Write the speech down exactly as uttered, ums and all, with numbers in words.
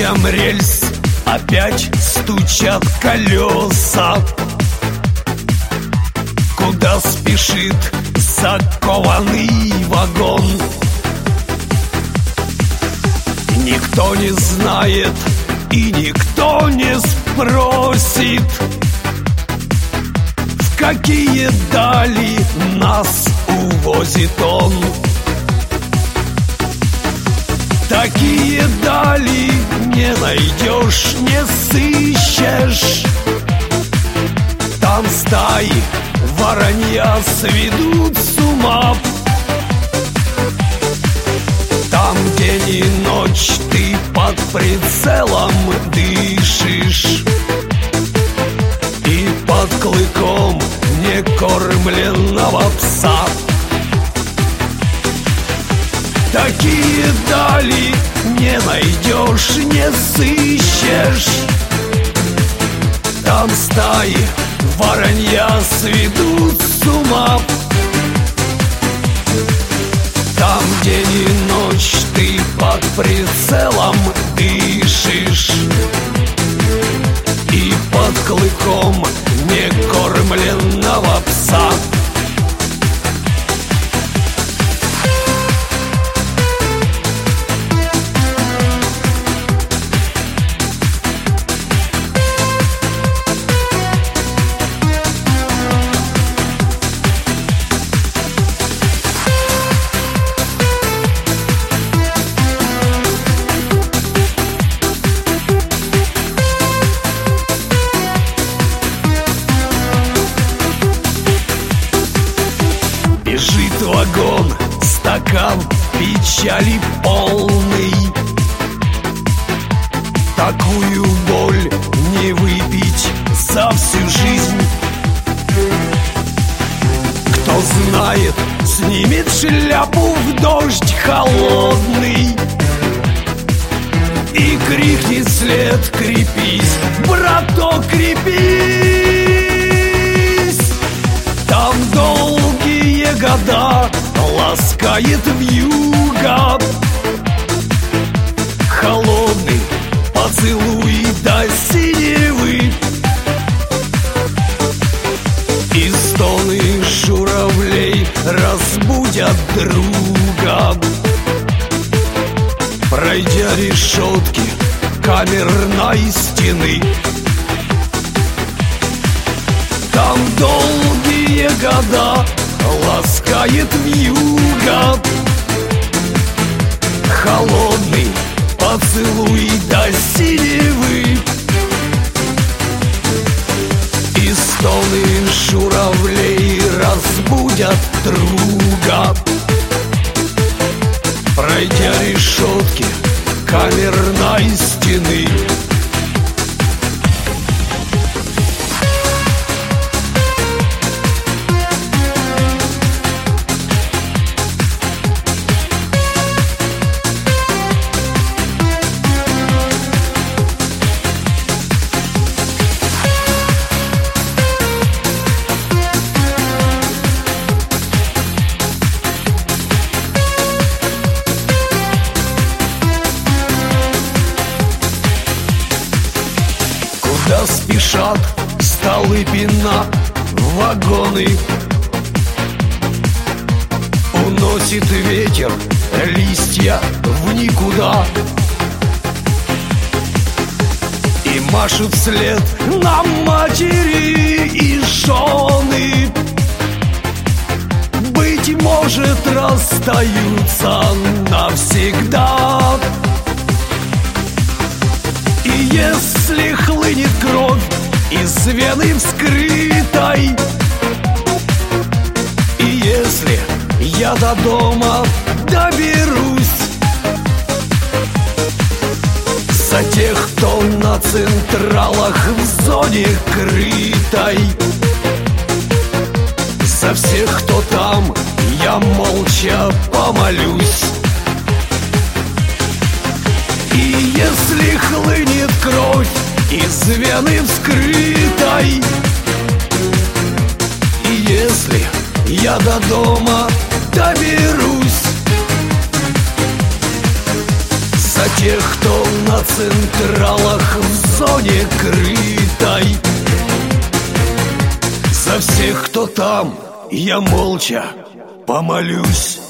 Стуком рельс опять стучат колеса. Куда спешит закованный вагон? Никто не знает и никто не спросит, в какие дали нас увозит он. Такие дали не найдешь, не сыщешь. Там стаи воронья сведут с ума. Там день и ночь ты под прицелом дышишь, и под клыком некормленного пса. Такие дали не найдешь, не сыщешь. Там стаи воронья сведут с ума. Там день и ночь ты под прицелом дышишь, и под клыком некормленного пса. Бежит вагон, стакан печали полный. Такую боль не выпить за всю жизнь. Кто знает, снимет шляпу в дождь холодный и крикнет вслед: крепись, браток, крепись. Там долгие года ласкает вьюга, холодный поцелуй до синевы, и стоны журавлей разбудят друга. Пройдя решетки камерной стены, там долгие года ласкает вьюга, холодный поцелуй до синевы, и стоны журавлей разбудят друга. Пройдя решетки камерной стены. Куда спешат Столыпина вагоны? Уносит ветер листья в никуда, и машут вслед нам матери и жены. Быть может, расстаются навсегда. И если хлынет кровь из вены вскрытой, и если я до дома доберусь, за тех, кто на централах в зоне крытой, за всех, кто там, я молча помолюсь. И если хлынет кровь из вены вскрытой, и если я до дома доберусь, За тех, кто на централах в зоне крытой. За всех, кто там, я молча помолюсь.